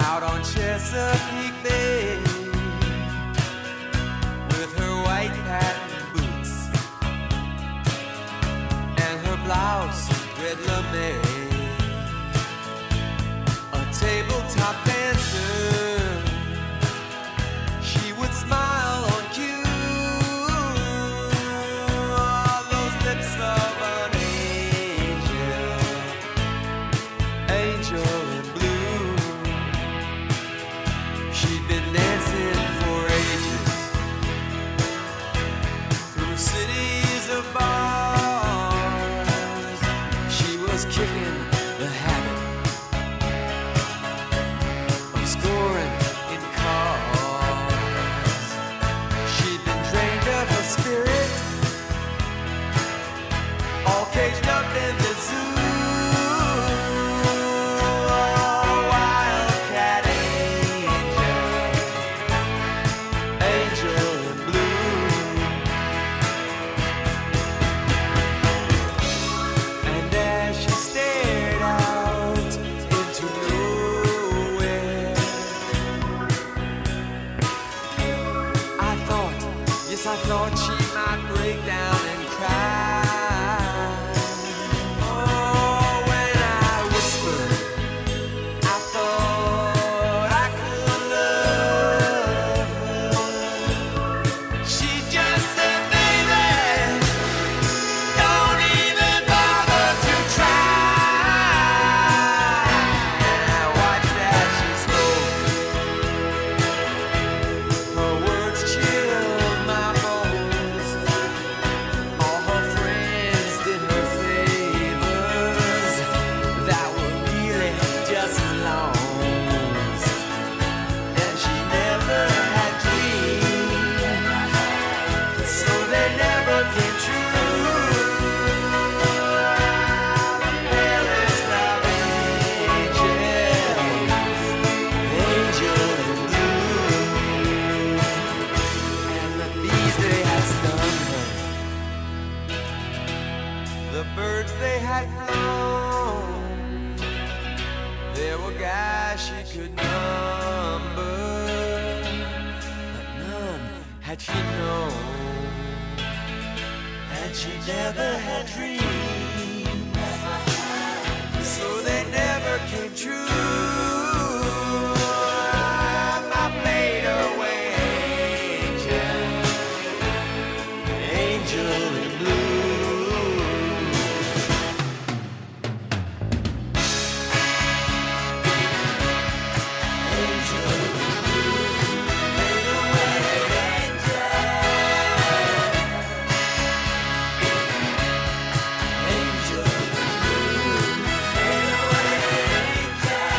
out on Chesapeake Bay with her white patent boots and her blouse red lame. A tabletop dancer, she would smile on cue. All those lips of an angel, angel in blue. She'd been dancing for ages through cities of bars. She was kicking the habit of scoring in cars. She'd been drained of her spirit, all caged up in the zoo. Wildcat angel, angel in blue. And as she stared out into nowhere, I thought, yes, I thought she might break down and cry. Oh, when I whispered, I thought I could love her. She just said, baby, don't even bother to try. And I watched as she spoke. Her words chilled my bones. All her friends did her favors that were really just loans. And she never had dreams, so they never came true. Fairest of angels, angel in blue. And the bees they had stung her, the birds they had flown, there were guys she could number, but none had she known. And she never had dreams, so they never came true. My fade away angel, angel in blue. Angel in blue, fade away angel, angel in blue, fade away angel.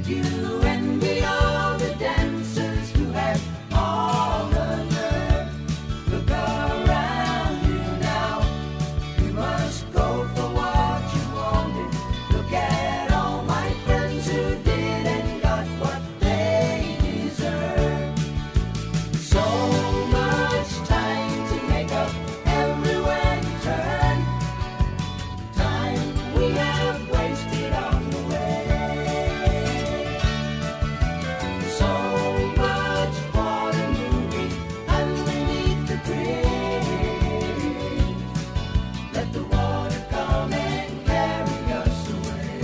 you envy all the dancers who have all the nerve. Look around you now. You must go for what you wanted. Look at all my friends who did and got what they deserve. So much time to make up everywhere you turn. Time we have wasted on the way. So much water moving underneath the bridge. Let the water come and carry us away.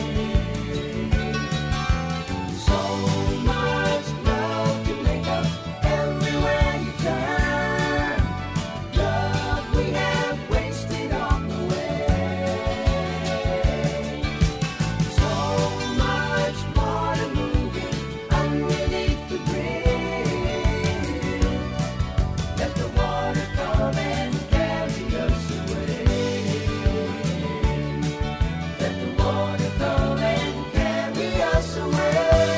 So much love to make up everywhere you turn. Love we have wasted on the way. So much water moving underneath the bridge. Let the water come and carry us away. Let the water come and carry us away.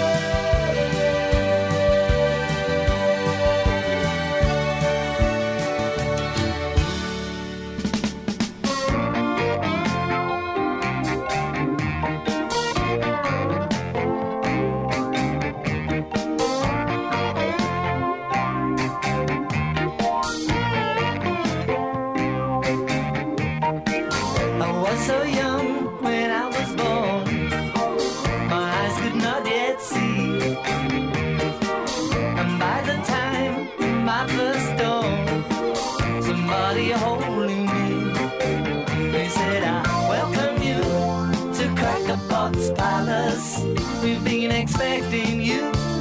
I was so young when I was born. My eyes could not yet see. And by the time my first dawn, somebody holding me, they said, I welcome you to Cracker Box Palace. We've been expecting you.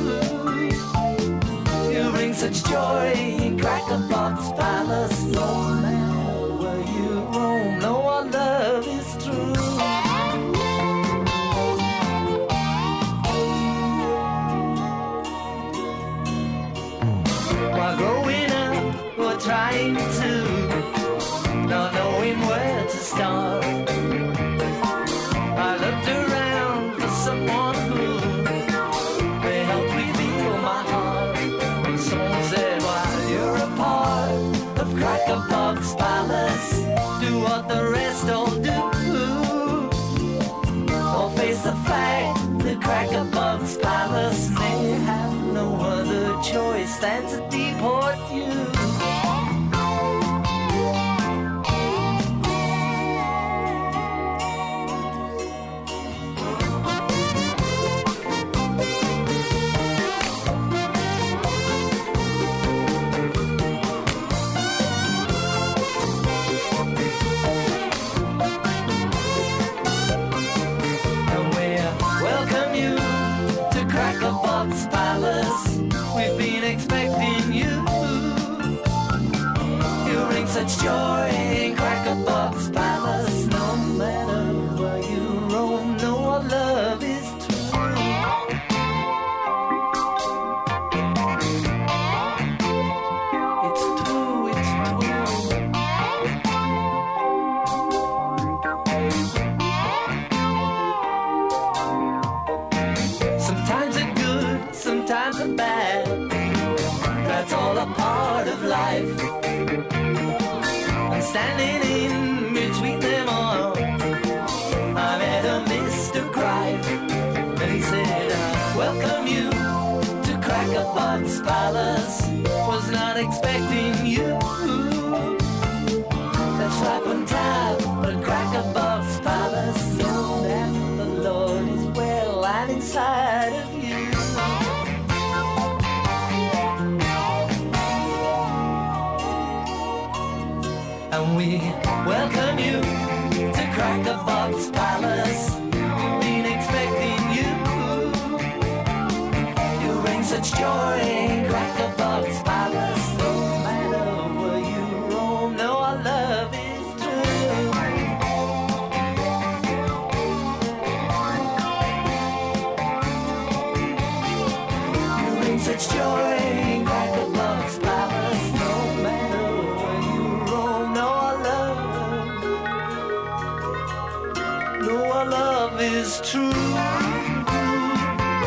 You bring such joy in Cracker Box Palace. No matter where you roam, no one love is true. While growing up, we're trying to, not knowing where to start. I looked around for someone who may help reveal my heart. Someone said, while you're a part of Cracker Box Palace, do what the rest all do. Or face the fact that Cracker Box Palace may have no other choice than to deport you. And we welcome you to Cracker Box Palace. We've been expecting you. You bring such joy in Cracker Box Palace. No matter where you roam, no one love is true. It's true, it's true. Sometimes they're good, sometimes they're bad. That's all a part of life. I'm standing in between them all. I met a Mr. Cripe, and he said, I welcome you to Cracker Box Palace. Was not expecting you. That's right on top of Cracker Box Palace. Know that the Lord is well and inside of you. And we welcome you to Cracker Box Palace. We've been expecting you. You bring such joy in Cracker Box Palace. No matter where you roam, no, our love is true. You bring such joy in Cracker Box Palace. No matter where you roam, no, our love is true.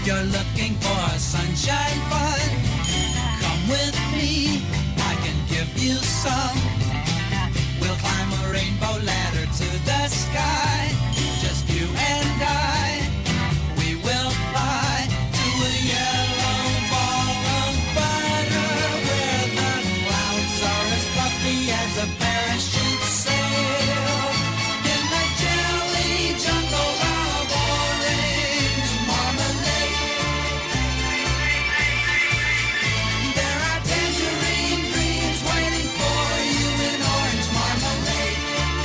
you're looking for sunshine fun, come with me, I can give you some. We'll climb a rainbow ladder to the sky, just you and I. We will fly to a yellow ball of butter, where the clouds are as fluffy as a parachute sail. In the jelly jungle of orange marmalade, there are tangerine dreams waiting for you in orange marmalade.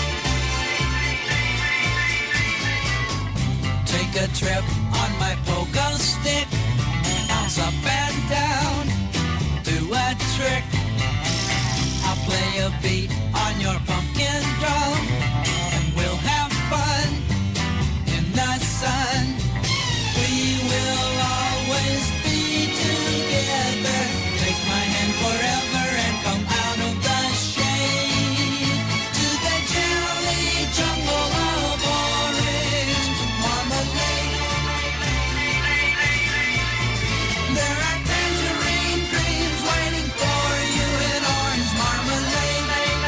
Take a trip on my pogo stick, bounce up and down, do a trick. I'll play a beat on your pumpkin drum, and we'll have fun in the sun. We will always be together. Take my hand forever and come out of the shade to the jelly jungle of orange marmalade. There are tangerine dreams waiting for you in orange marmalade.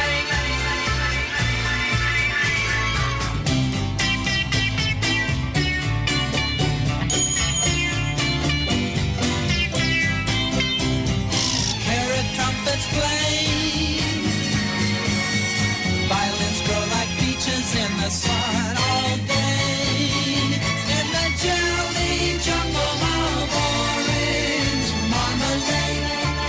Carrot trumpets play, violins grow like peaches in the sun all day. In the jelly jungle of orange marmalade,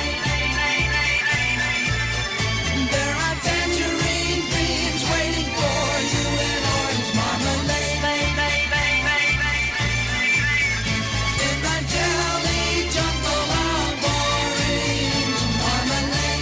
there are tangerine dreams waiting for you in orange marmalade. In the jelly jungle of orange marmalade.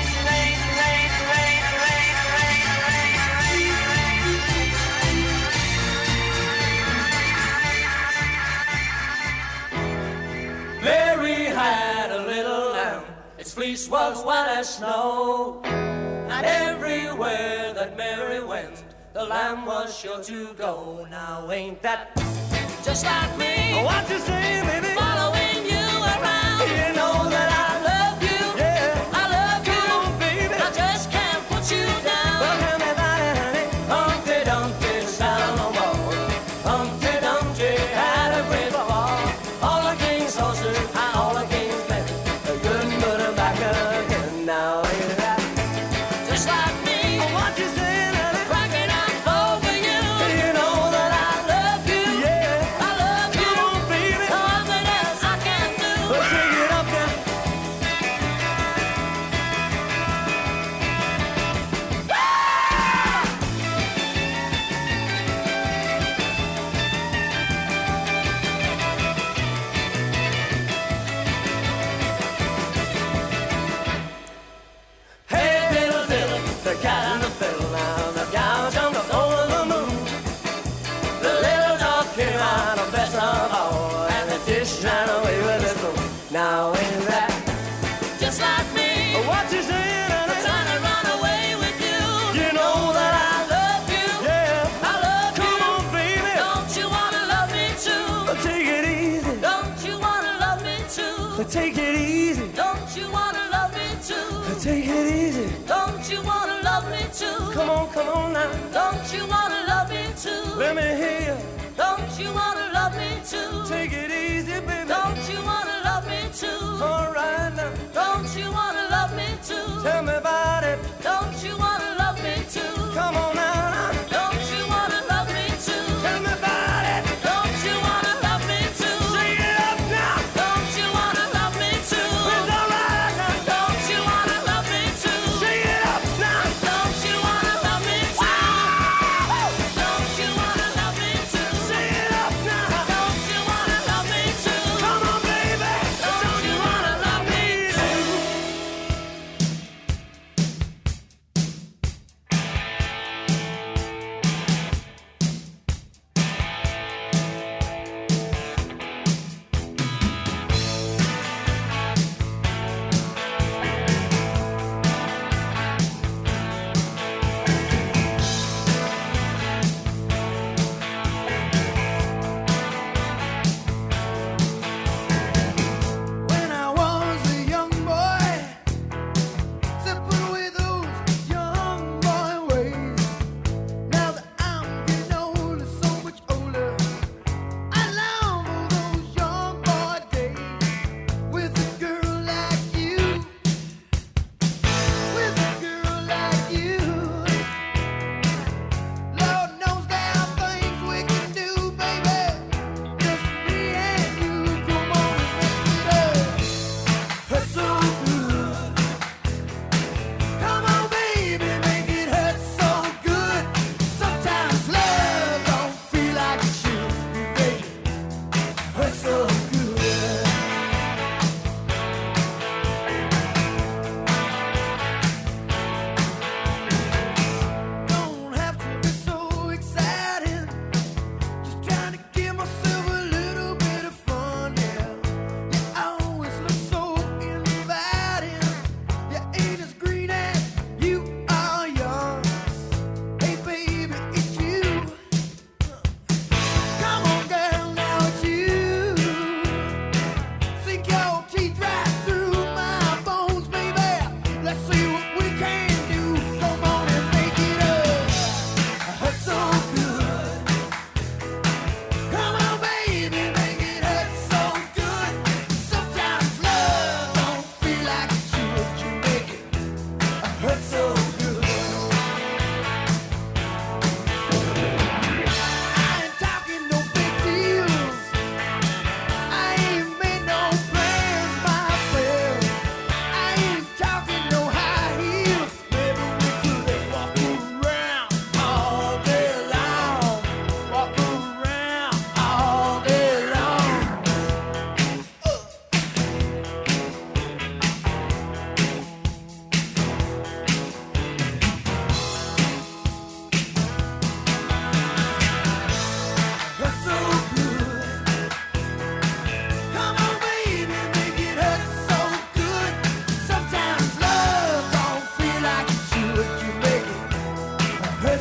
Mary had a little lamb, its fleece was white as snow. And everywhere that Mary went, the lamb was sure to go. Now ain't that just like me? What you say, baby? Following you around. You know that I love you. Yeah, I love you. Come on, baby. I just can't put you down. Well, tell me about it, honey. Humpty Dumpty sat on the wall. Humpty Dumpty had a great fall. All the king's horses and all the king's men, they couldn't put him back again. Now ain't that just like me? What you say, honey? Cracking up over you. You know that I love you. Yeah, I love you. Come on, baby. Nothing else I can do. Well, sing it up now. Hey, diddle, diddle, the cat and the fiddle. Now the cow jumped up over the moon. The little dog came out of best of all, and the dish ran away with the spoon. Now ain't that just like me? What you saying, honey? Trying to run away with you. You know that I love you. Yeah, I love you. Come on, baby. Don't you wanna love me too? Take it easy. Don't you wanna love me too? Take it easy. Don't you wanna love me too? Take it easy. Don't you wanna love me too? Come on now. Don't you wanna love me too? Let me hear you. Don't you wanna love me too? Take it easy, baby. Don't you wanna love me too? All right now. Don't you wanna love me too? Tell me about it. Don't you wanna love me too? Come on now. Don't you wanna love me too? Tell me about it. Don't you wanna love me too? Sing it up now. Don't you wanna love me too? It's all right now. Don't you wanna love me too? Sing it up now. Don't you wanna love me too? Don't you wanna love me too? Sing it up now. Don't you wanna love me too? Come on, baby. Don't you wanna love me too?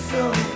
so